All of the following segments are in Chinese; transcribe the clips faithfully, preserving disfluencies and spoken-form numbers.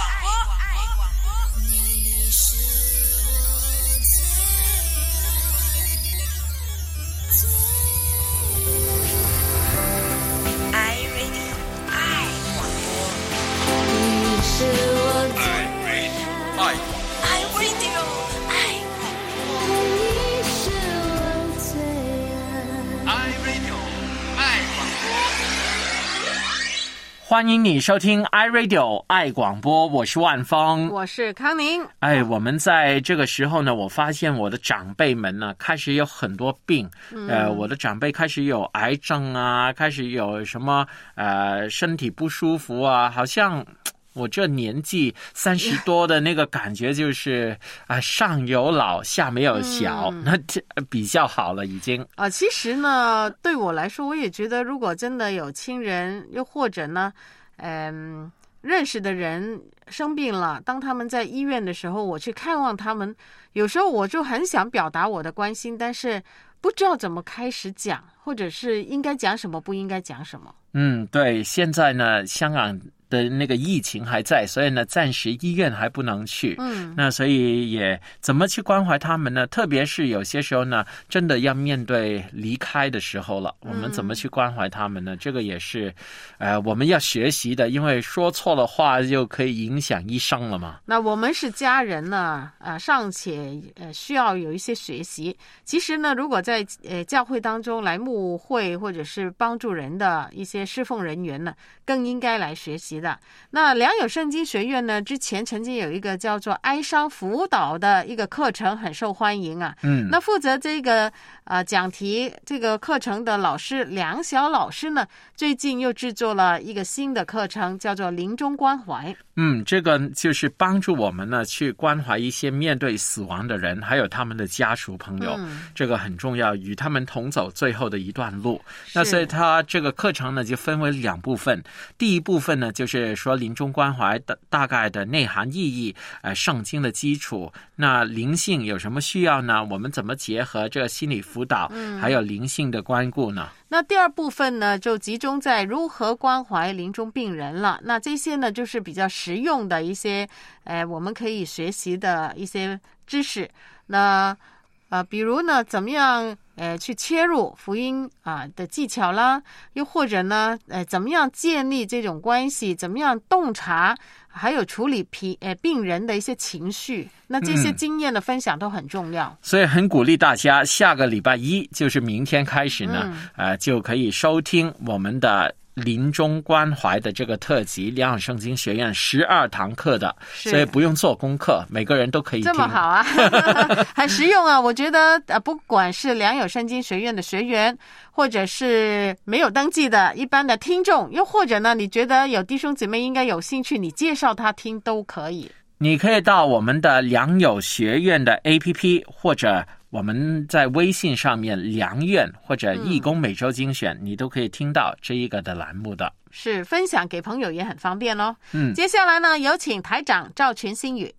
欢迎你收听 iRadio 爱广播，我是万峰， 我是康宁。 哎，我们在这个时候呢，我发现我的长辈们呢开始有很多病，嗯、呃，我的长辈开始有癌症啊，开始有什么呃身体不舒服啊，好像我这年纪三十多的那个感觉就是啊、呃，上有老下没有小，嗯、那比较好了已经啊、呃。其实呢，对我来说，我也觉得，如果真的有亲人，又或者呢，嗯、呃，认识的人生病了，当他们在医院的时候，我去看望他们，有时候我就很想表达我的关心，但是不知道怎么开始讲，或者是应该讲什么，不应该讲什么。 嗯，对，现在呢，香港的那个疫情还在，所以呢暂时医院还不能去，嗯，那所以也怎么去关怀他们呢？特别是有些时候呢真的要面对离开的时候了，我们怎么去关怀他们呢？嗯、这个也是呃我们要学习的，因为说错了话就可以影响一生了嘛。 那我们是家人呢，呃尚且呃需要有一些学习。其实呢，如果在呃教会当中来牧会或者是帮助人的一些侍奉人员呢，更应该来学习的。那良友圣经学院呢，之前曾经有一个叫做哀伤辅导的一个课程，很受欢迎啊。嗯，那负责这个呃讲题这个课程的老师梁晓老师呢，最近又制作了一个新的课程，叫做临终关怀。 嗯，这个就是帮助我们呢去关怀一些面对死亡的人，还有他们的家属朋友，嗯、这个很重要，与他们同走最后的一段路。那所以他这个课程呢就分为两部分，第一部分呢就是说临终关怀的大概的内涵意义，呃，圣经的基础。那灵性有什么需要呢？我们怎么结合这个心理辅导，嗯、还有灵性的关顾呢？ 那第二部分呢，就集中在如何关怀临终病人了。那这些呢，就是比较实用的一些，呃，我们可以学习的一些知识。那呃，比如呢，怎么样呃去切入福音啊、呃、的技巧啦，又或者呢，呃，怎么样建立这种关系，怎么样洞察，还有处理病呃病人的一些情绪，那这些经验的分享都很重要。嗯、 所以很鼓励大家，下个礼拜一就是明天开始呢，嗯、呃，就可以收听我们的临终关怀的这个特辑，良友圣经学院十二堂课的，所以不用做功课，每个人都可以听。 这么好啊，很实用啊！我觉得呃，不管是良友圣经学院的学员，或者是没有登记的一般的听众，又或者呢，你觉得有弟兄姊妹应该有兴趣，你介绍他听都可以。 你可以到我们的良友学院的 A P P， 或者我们在微信上面良院或者义工每周精选，嗯、你都可以听到这一个的栏目的。 是，分享给朋友也很方便哦。嗯，接下来呢，有请台长赵群新语。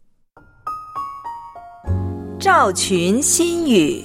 赵群新语。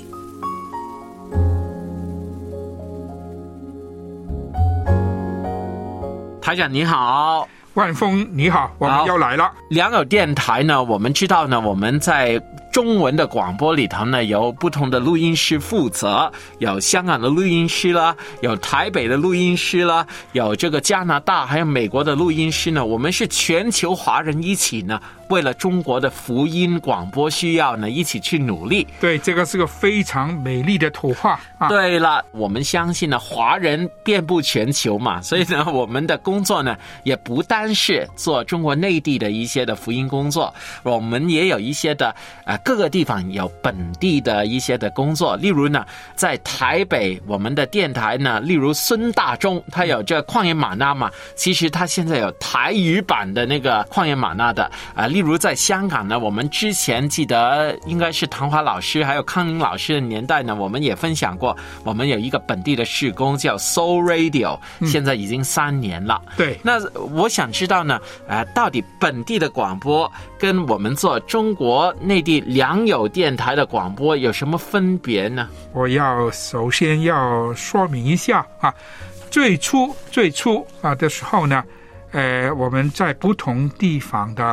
台长你好。 万峰你好，我们又来了。 良友电台呢，我们知道呢，我们在中文的广播里头呢，有不同的录音师负责，有香港的录音师啦，有台北的录音师啦，有这个加拿大还有美国的录音师呢。我们是全球华人一起呢，为了中国的福音广播需要呢，一起去努力。 对，这个是个非常美丽的图画啊。 对了，我们相信呢，华人遍布全球嘛，所以呢，我们的工作呢，也不单是做中国内地的一些的福音工作，我们也有一些的呃各个地方有本地的一些的工作。例如呢，在台北我们的电台呢，例如孙大中，他有这旷野玛纳嘛，其实他现在有台语版的那个旷野玛纳的啊、呃。例如在香港呢，我们之前记得应该是唐华老师还有康宁老师的年代呢，我们也分享过，我们有一个本地的事工叫 Soul Radio， 现在已经三年了。 嗯、对， 那我想知道呢，呃，到底本地的广播跟我们做中国内地良友电台的广播有什么分别呢？ 我要首先要说明一下啊，最初最初啊的时候呢，呃，我们在不同地方的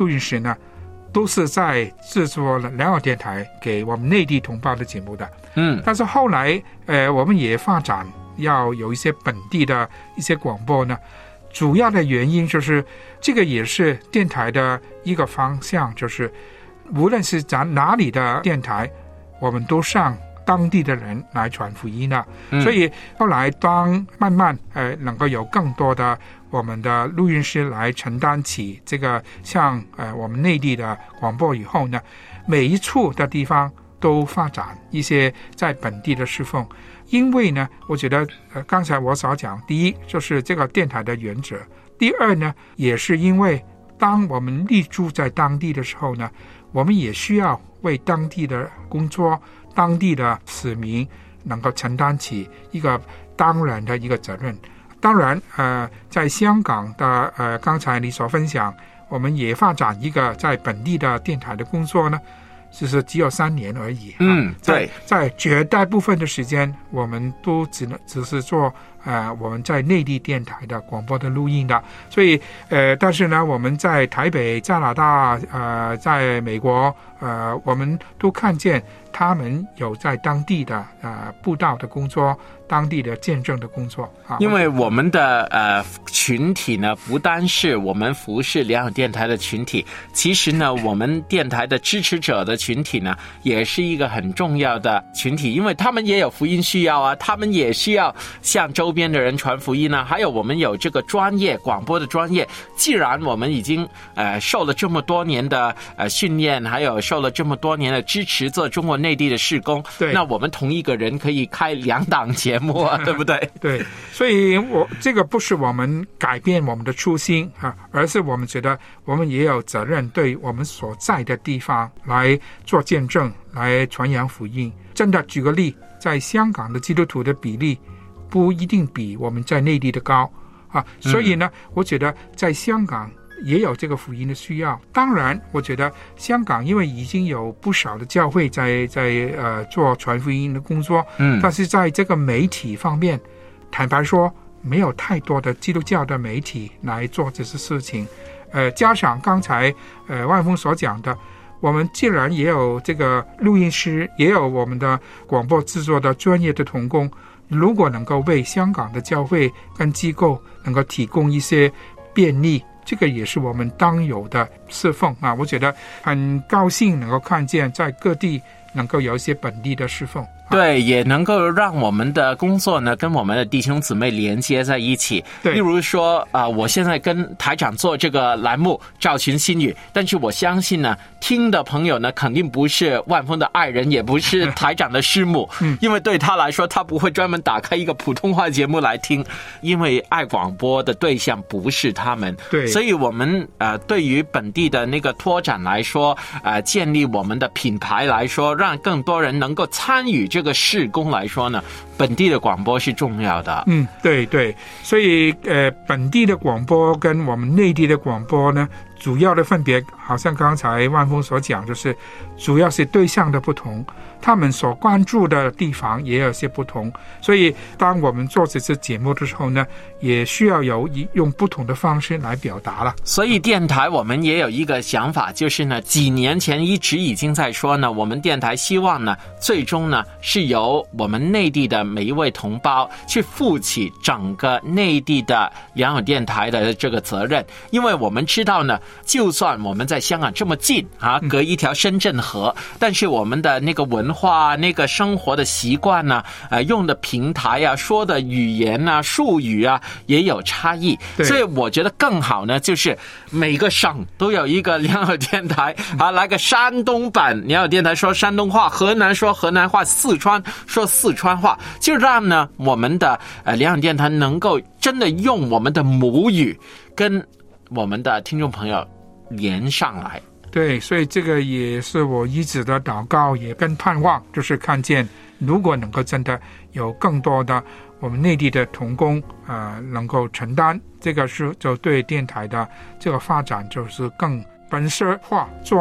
录音师呢，都是在制作了两岸电台给我们内地同胞的节目的。 嗯， 但是后来呃，我们也发展要有一些本地的一些广播呢。主要的原因就是这个也是电台的一个方向，就是无论是在哪里的电台，我们都上当地的人来传福音的。嗯、所以后来当慢慢呃能够有更多的我们的录音师来承担起这个像呃我们内地的广播以后呢，每一处的地方都发展一些在本地的侍奉。因为呢，我觉得呃刚才我所讲，第一就是这个电台的原则，第二呢，也是因为当我们立住在当地的时候呢，我们也需要为当地的工作、当地的市民能够承担起一个当然的一个责任。当然，呃，在香港的呃刚才你所分享，我们也发展一个在本地的电台的工作呢。就是只有三年而已。 嗯，对， 在绝大部分的时间，我们都只能只是做呃我们在内地电台的广播的录音的。所以呃，但是呢，我们在台北、加拿大、呃，在美国，呃，我们都看见他们有在当地的呃布道的工作。当地的见证的工作啊， 因为我们的呃群体呢，不单是我们服侍两岸电台的群体，其实呢，我们电台的支持者的群体呢，也是一个很重要的群体，因为他们也有福音需要啊，他们也需要向周边的人传福音啊，还有我们有这个专业广播的专业，既然我们已经呃受了这么多年的呃训练，还有受了这么多年的支持，做中国内地的事工， 对， 那我们同一个人可以开两档节目。对不对？ 对，所以我这个不是我们改变我们的初心啊，而是我们觉得我们也有责任对我们所在的地方来做见证，来传扬福音。真的，举个例，在香港的基督徒的比例不一定比我们在内地的高啊，所以呢，嗯、我觉得在香港也有这个福音的需要。当然，我觉得香港因为已经有不少的教会在在呃做传福音的工作，嗯，但是在这个媒体方面，坦白说，没有太多的基督教的媒体来做这些事情。呃，加上刚才呃万峰所讲的，我们既然也有这个录音师，也有我们的广播制作的专业的同工，如果能够为香港的教会跟机构能够提供一些便利。这个也是我们当有的侍奉啊！我觉得很高兴能够看见在各地能够有一些本地的侍奉。 对，也能够让我们的工作呢跟我们的弟兄姊妹连接在一起。 对， 例如说啊、呃，我现在跟台长做这个栏目赵群新语，但是我相信呢，听的朋友呢肯定不是万峰的爱人，也不是台长的师母，嗯，因为对他来说，他不会专门打开一个普通话节目来听，因为爱广播的对象不是他们。 对， 所以我们呃对于本地的那个拓展来说，呃建立我们的品牌来说，让更多人能够参与这个。这个事工来说呢，本地的广播是重要的。 嗯，对对，所以呃，本地的广播跟我们内地的广播呢，主要的分别，好像刚才万峰所讲，就是主要是对象的不同，他们所关注的地方也有些不同。所以，当我们做这次节目的时候呢，也需要有用不同的方式来表达了。 所以，电台我们也有一个想法，就是呢，几年前一直已经在说呢，我们电台希望呢，最终呢。是由我们内地的每一位同胞去负起整个内地的两岸电台的这个责任，因为我们知道呢，就算我们在香港这么近啊，隔一条深圳河，嗯、但是我们的那个文化、那个生活的习惯呢，呃，用的平台啊，说的语言啊、术语啊，也有差异。所以我觉得更好呢，就是每个省都有一个两岸电台啊，来个山东版两岸电台说山东话，河南说河南话，四川说四川话，就让呢我们的呃两岸电台能够真的用我们的母语跟我们的听众朋友连上来。 对，所以这个也是我一直的祷告，也跟盼望，就是看见如果能够真的有更多的我们内地的同工呃能够承担，这个是就对电台的这个发展就是更本色化做呢，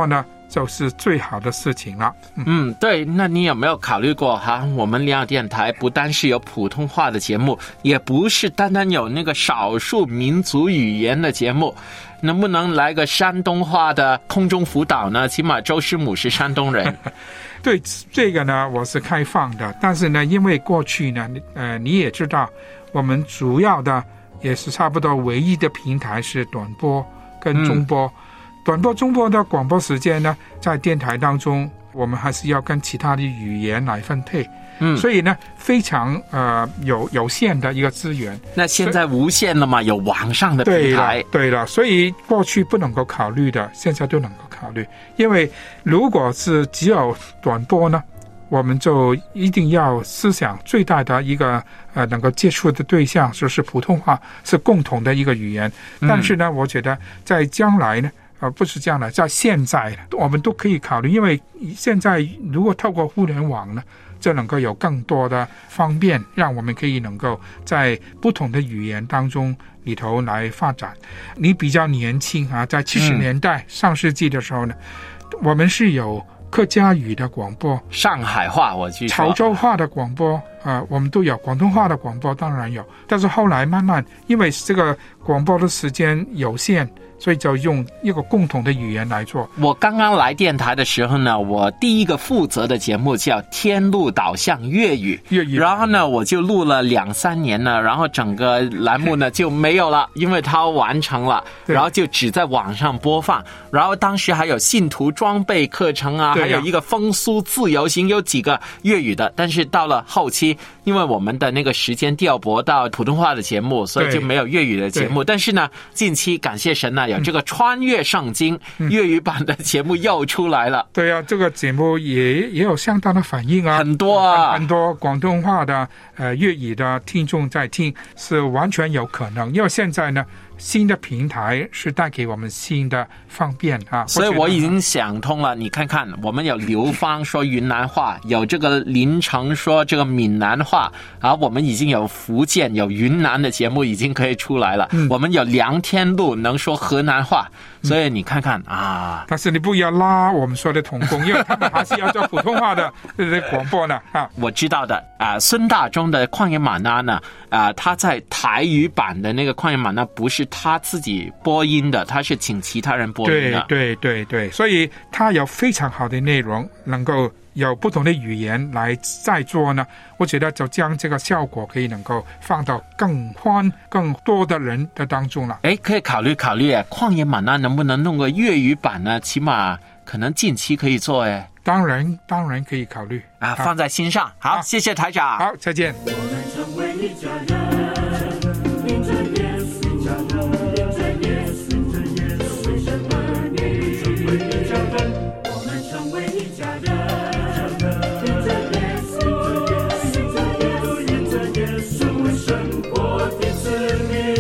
就是最好的事情了。 嗯, 嗯，对。那你有没有考虑过哈？我们良友电台不单是有普通话的节目，也不是单单有那个少数民族语言的节目，能不能来个山东话的空中辅导呢？起码周师母是山东人。 对这个呢，我是开放的，但是呢，因为过去呢，呃，你也知道，我们主要的也是差不多唯一的平台是短波跟中波。嗯，短波、中波的广播时间呢，在电台当中，我们还是要跟其他的语言来分配。嗯，所以呢，非常呃有有限的一个资源。 那现在无限了嘛？有网上的平台。 对了，对了，所以过去不能够考虑的，现在都能够考虑。因为如果是只有短波呢，我们就一定要思想最大的一个呃能够接触的对象就是普通话，是共同的一个语言。但是呢，嗯，我觉得在将来呢。呃，不是这样的，在现在我们都可以考虑，因为现在如果透过互联网呢，就能够有更多的方便，让我们可以能够在不同的语言当中里头来发展。你比较年轻啊，在七十年代，嗯，上世纪的时候呢，我们是有客家语的广播， 上海话我去潮州话的广播，呃，我们都有广东话的广播，当然有。但是后来慢慢，因为这个广播的时间有限，所以就用一个共同的语言来做。 我刚刚来电台的时候呢，我第一个负责的节目叫天路导向粤语， 粤语， 然后呢我就录了两三年呢，然后整个栏目呢就没有了，因为它完成了，然后就只在网上播放。然后当时还有信徒装备课程啊，还有一个风苏自由行，有几个粤语的。但是到了后期，因为我们的那个时间调拨到普通话的节目，所以就没有粤语的节目。但是呢，近期感谢神呢，有这个穿越圣经，嗯，粤语版的节目又出来了。 对啊，这个节目也也有相当的反应啊， 很多啊， 很多广东话的呃粤语的听众在听，是完全有可能。因为现在呢，新的平台是带给我们新的方便啊， 所以我已经想通了。你看看，我们有刘芳说云南话，有这个林成说这个闽南话，然后我们已经有福建、有云南的节目已经可以出来了。嗯，我们有梁天禄能说河南话，所以你看看啊。 但是你不要拉我们说的同工，因为他们还是要做普通话的广播呢啊。 我知道的啊，孙大中的旷野吗哪呢啊，他在台语版的那个旷野吗哪不是他自己播音的，他是请其他人播音的。 对对对对，所以他有非常好的内容，能够有不同的语言来再做呢，我觉得就将这个效果可以能够放到更宽更多的人的当中了。 哎，可以考虑考虑，旷野吗哪能不能弄个粤语版呢？起码可能近期可以做哎。 当然当然可以考虑啊，放在心上。好，好，谢谢台长。 好，再见。 我们成为一家人，领着耶稣家人，领着耶稣，领着耶稣，为什么你成为一家人？我们成为一家人，领着耶稣，领着耶稣，领着耶稣，为生活的子民，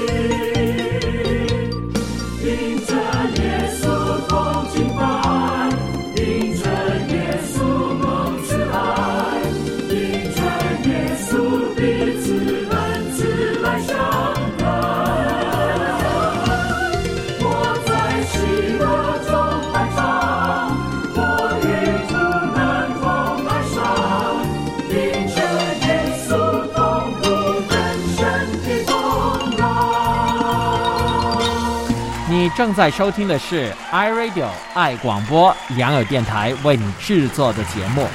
领着耶稣同敬拜，领着耶稣蒙慈爱，领着耶稣彼此恩慈来相待。我在喜乐中摆上，我与苦难同哀伤，领着耶稣同度人生的风浪。 你正在收听的是 iRadio 爱广播良友电台为你制作的节目。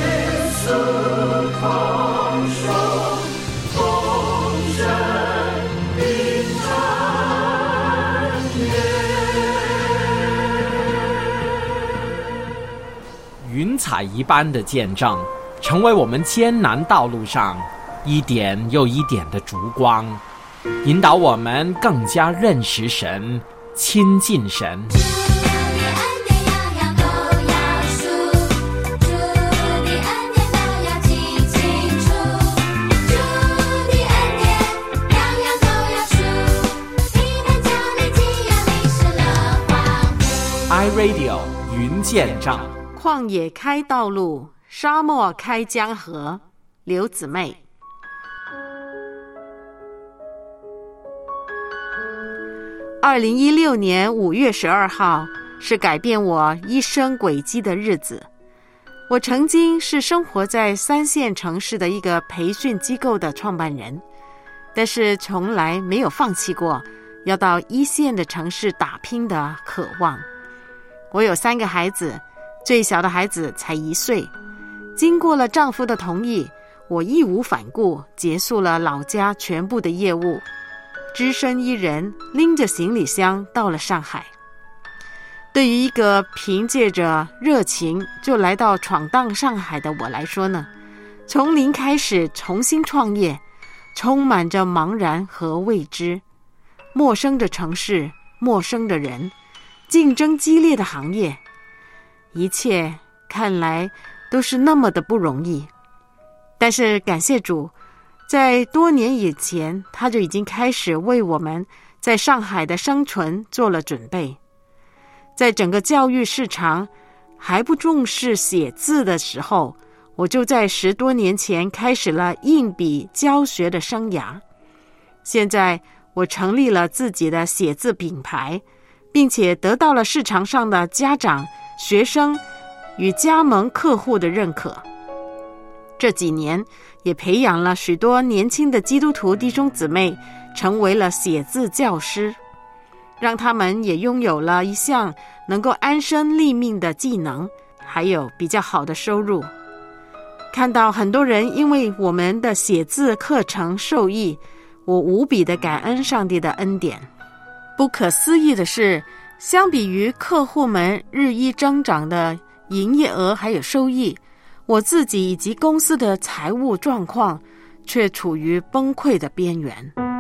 放手，丰盛。 海一般的见证，成为我们艰难道路上一点又一点的烛光，引导我们更加认识神，亲近神。iRadio 云见证， 旷野开道路，沙漠开江河。刘姊妹。二零一六年五月十二号是改变我一生轨迹的日子。我曾经是生活在三线城市的一个培训机构的创办人，但是从来没有放弃过要到一线的城市打拼的渴望。我有三个孩子，最小的孩子才一岁。经过了丈夫的同意，我义无反顾结束了老家全部的业务，只身一人拎着行李箱到了上海。对于一个凭借着热情就来到闯荡上海的我来说呢，从零开始重新创业，充满着茫然和未知。陌生的城市，陌生的人，竞争激烈的行业，一切看来都是那么的不容易。但是感谢主，在多年以前他就已经开始为我们在上海的生存做了准备。在整个教育市场还不重视写字的时候，我就在十多年前开始了硬笔教学的生涯。现在我成立了自己的写字品牌，并且得到了市场上的家长、学生与加盟客户的认可。这几年也培养了许多年轻的基督徒弟兄姊妹成为了写字教师，让他们也拥有了一项能够安身立命的技能，还有比较好的收入。看到很多人因为我们的写字课程受益，我无比的感恩上帝的恩典。不可思议的是，相比于客户们日益增长的营业额还有收益，我自己以及公司的财务状况却处于崩溃的边缘。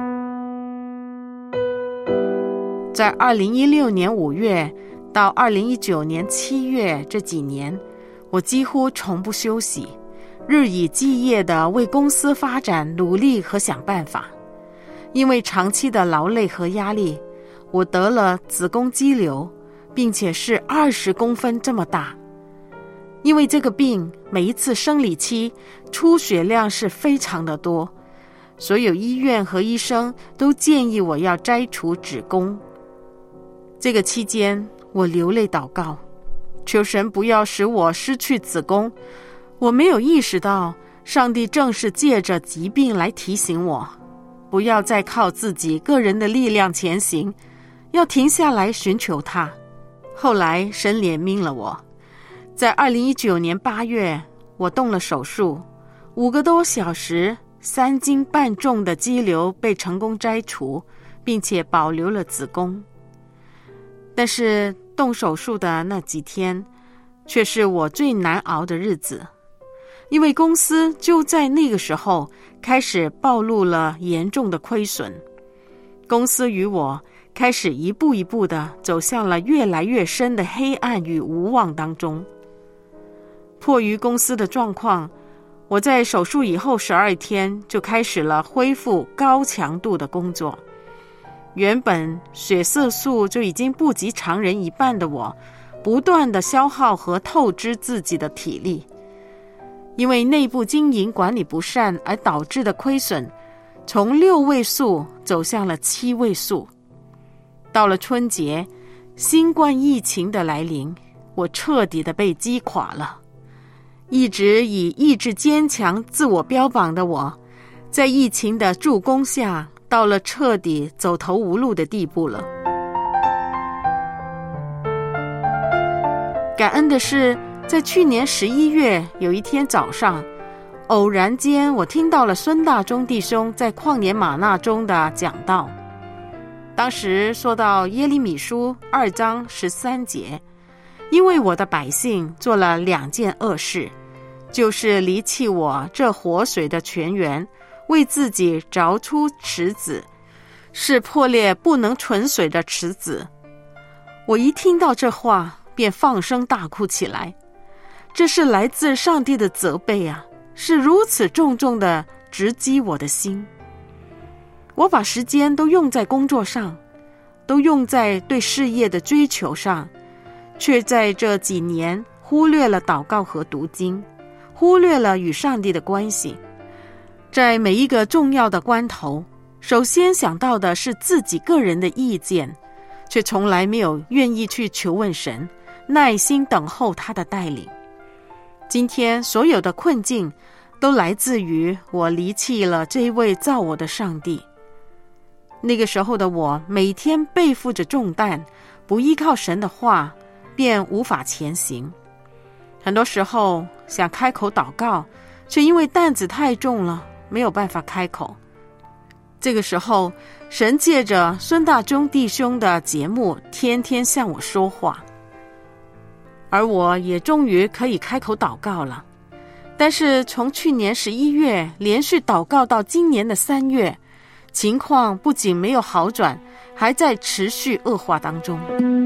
在二零一六年五月到二零一九年七月这几年，我几乎从不休息，日以继夜地为公司发展努力和想办法。因为长期的劳累和压力，我得了子宫肌瘤，并且是二十公分这么大。因为这个病，每一次生理期出血量是非常的多，所有医院和医生都建议我要摘除子宫。这个期间，我流泪祷告，求神不要使我失去子宫。我没有意识到，上帝正是借着疾病来提醒我，不要再靠自己个人的力量前行，要停下来寻求他。后来神怜悯了我，在二零一九年八月，我动了手术，五个多小时，三斤半重的肌瘤被成功摘除，并且保留了子宫。但是动手术的那几天，却是我最难熬的日子，因为公司就在那个时候开始暴露了严重的亏损，公司与我开始一步一步地走向了越来越深的黑暗与无望当中。迫于公司的状况，我在手术以后十二天就开始了恢复高强度的工作。原本血色素就已经不及常人一半的我，不断地消耗和透支自己的体力。因为内部经营管理不善而导致的亏损，从六位数走向了七位数。到了春节，新冠疫情的来临，我彻底的被击垮了。一直以意志坚强自我标榜的我，在疫情的助攻下，到了彻底走投无路的地步了。感恩的是，在去年十一月有一天早上，偶然间我听到了孙大中弟兄在旷野吗哪中的讲道。当时说到耶利米书二章十三节， 因为我的百姓做了两件恶事，就是离弃我这活水的泉源，为自己凿出池子，是破裂不能存水的池子。我一听到这话，便放声大哭起来。这是来自上帝的责备啊，是如此重重的直击我的心。我把时间都用在工作上，都用在对事业的追求上，却在这几年忽略了祷告和读经，忽略了与上帝的关系。在每一个重要的关头，首先想到的是自己个人的意见，却从来没有愿意去求问神，耐心等候他的带领。今天所有的困境都来自于我离弃了这一位造我的上帝。那个时候的我每天背负着重担，不依靠神的话，便无法前行。很多时候想开口祷告，却因为担子太重了，没有办法开口。这个时候，神借着孙大中弟兄的节目，天天向我说话，而我也终于可以开口祷告了。但是从去年十一月连续祷告到今年的三月，情况不仅没有好转，还在持续恶化当中。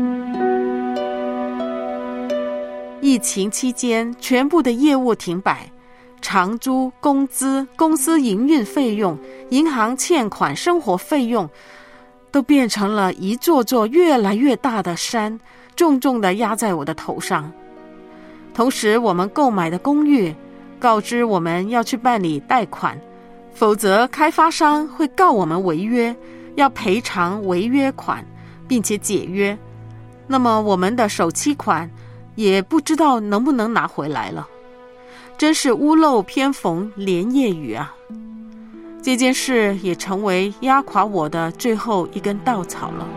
疫情期间，全部的业务停摆，长租、工资、公司营运费用、银行欠款、生活费用，都变成了一座座越来越大的山，重重地压在我的头上。同时，我们购买的公寓告知我们要去办理贷款，否则开发商会告我们违约，要赔偿违约款，并且解约。那么我们的首期款也不知道能不能拿回来了。真是屋漏偏逢连夜雨啊！这件事也成为压垮我的最后一根稻草了。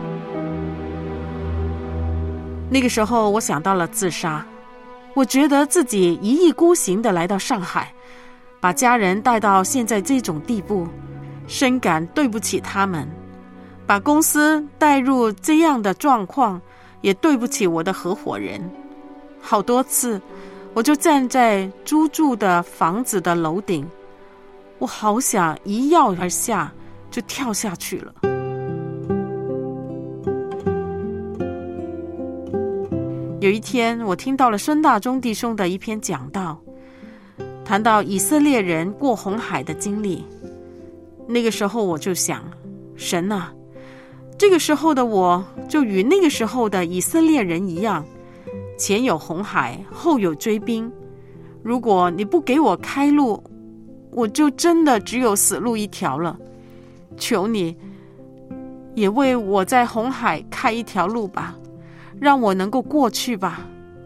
那个时候我想到了自杀，我觉得自己一意孤行地来到上海，把家人带到现在这种地步，深感对不起他们，把公司带入这样的状况，也对不起我的合伙人。好多次我就站在租住的房子的楼顶，我好想一跃而下，就跳下去了。有一天，我听到了孙大中弟兄的一篇讲道，谈到以色列人过红海的经历。那个时候我就想，神啊，这个时候的我就与那个时候的以色列人一样，前有红海，后有追兵。如果你不给我开路，我就真的只有死路一条了。求你也为我在红海开一条路吧，让我能够过去吧。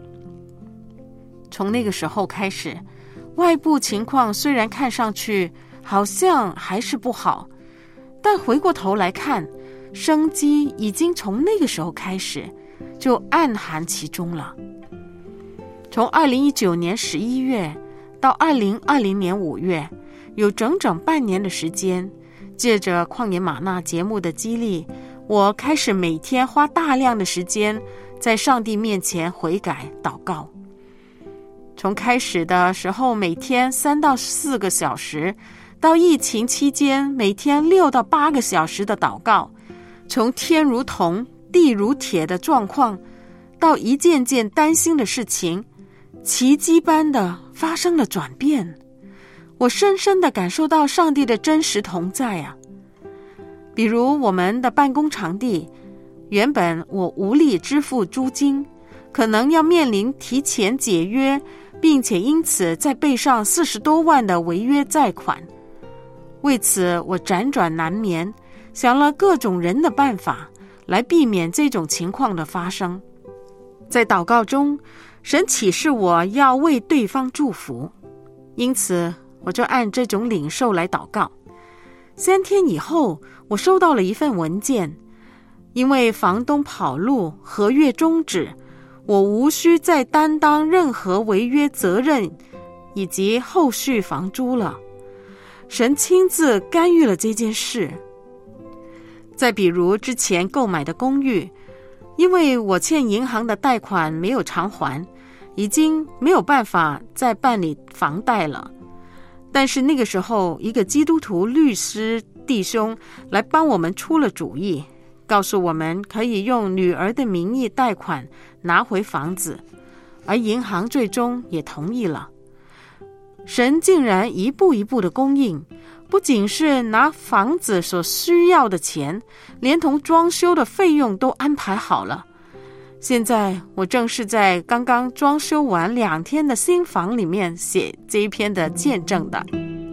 从那个时候开始，外部情况虽然看上去好像还是不好，但回过头来看，生机已经从那个时候开始就暗含其中了。从二零一九年十一月到二零二零年五月，有整整半年的时间，借着旷野玛纳节目的激励，我开始每天花大量的时间在上帝面前悔改祷告。从开始的时候每天三到四个小时，到疫情期间每天六到八个小时的祷告，从天如铜地如铁的状况，到一件件担心的事情，奇迹般的发生了转变。我深深地感受到上帝的真实同在啊！比如我们的办公场地，原本我无力支付租金，可能要面临提前解约，并且因此再背上四十多万的违约债款。为此我辗转难眠，想了各种人的办法来避免这种情况的发生。在祷告中，神启示我要为对方祝福，因此我就按这种领受来祷告。三天以后，我收到了一份文件，因为房东跑路，合约终止，我无需再担当任何违约责任以及后续房租了。神亲自干预了这件事。再比如之前购买的公寓， 因为我欠银行的贷款没有偿还，已经没有办法再办理房贷了。但是那个时候，一个基督徒律师弟兄来帮我们出了主意，告诉我们可以用女儿的名义贷款拿回房子，而银行最终也同意了。神竟然一步一步的供应，不仅是拿房子所需要的钱，连同装修的费用都安排好了。现在我正是在刚刚装修完两天的新房里面写这一篇的见证的。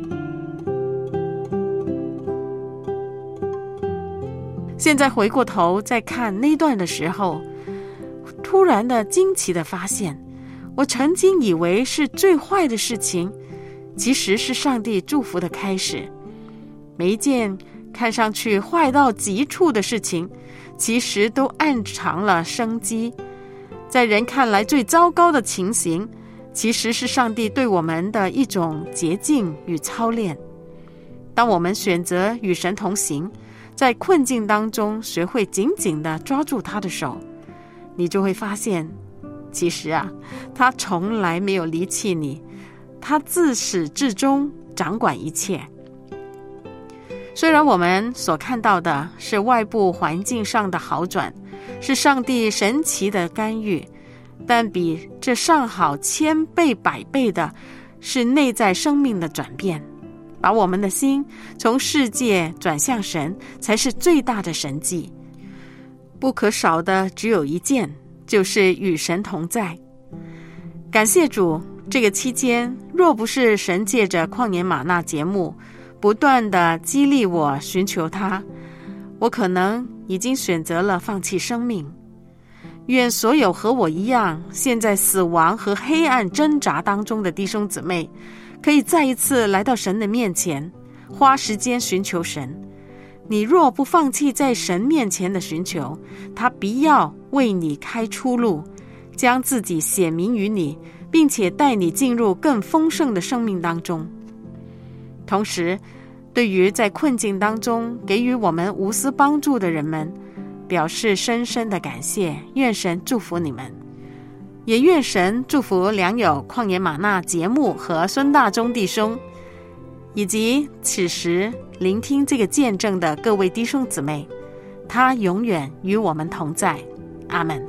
现在回过头再看那段的时候，突然的惊奇的发现，我曾经以为是最坏的事情，其实是上帝祝福的开始。每一件看上去坏到极处的事情，其实都暗藏了生机。在人看来最糟糕的情形，其实是上帝对我们的一种洁净与操练。当我们选择与神同行，在困境当中学会紧紧地抓住他的手，你就会发现，其实啊，他从来没有离弃你，他自始至终掌管一切。虽然我们所看到的是外部环境上的好转，是上帝神奇的干预，但比这上好千倍百倍的是内在生命的转变，把我们的心从世界转向神，才是最大的神迹。不可少的只有一件，就是与神同在。感谢主，这个期间若不是神借着旷野吗哪节目不断地激励我寻求他，我可能已经选择了放弃生命。愿所有和我一样现在死亡和黑暗挣扎当中的弟兄姊妹，可以再一次来到神的面前，花时间寻求神。你若不放弃在神面前的寻求，他必要为你开出路，将自己显明于你，并且带你进入更丰盛的生命当中。同时，对于在困境当中给予我们无私帮助的人们，表示深深的感谢，愿神祝福你们，也愿神祝福良友旷野吗哪节目和孙大中弟兄，以及此时聆听这个见证的各位弟兄姊妹，他永远与我们同在。阿们。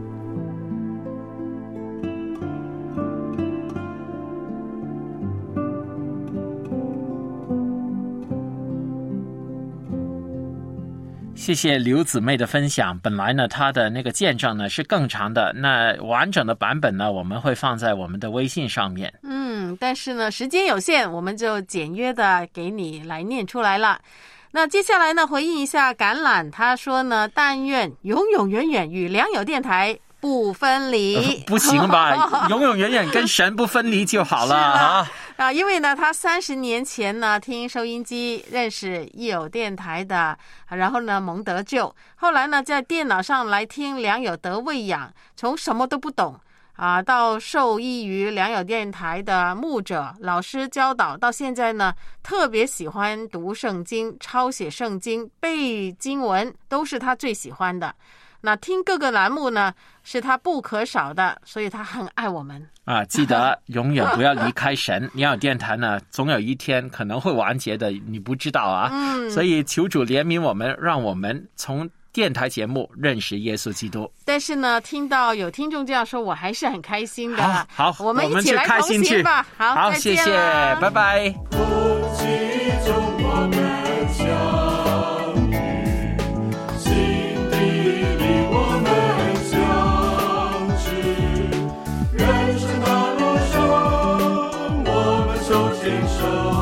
谢谢刘姊妹的分享。本来呢，她的那个见证呢是更长的，那完整的版本呢，我们会放在我们的微信上面。 嗯，但是呢，时间有限，我们就简约的给你来念出来了。那接下来呢，回应一下橄榄，他说呢，但愿永永远远与良友电台不分离。 呃、不行吧？永永远远跟神不分离就好了啊！ 啊，因为呢，他三十年前呢听收音机认识益友电台的，然后呢蒙得救，后来呢在电脑上来听良友得喂养，从什么都不懂啊，到受益于良友电台的牧者老师教导，到现在呢特别喜欢读圣经、抄写圣经、背经文，都是他最喜欢的。那听各个栏目呢是他不可少的，所以他很爱我们啊！记得永远不要离开神。良友电台呢，总有一天可能会完结的，你不知道啊。嗯，所以求主怜悯我们，让我们从电台节目认识耶稣基督。 但是呢，听到有听众这样说，我还是很开心的。 好，好， 我们一起来同行吧。好， 好，谢谢，拜拜。 空气中我们相遇，心底里我们相知，人生道路上我们手牵手。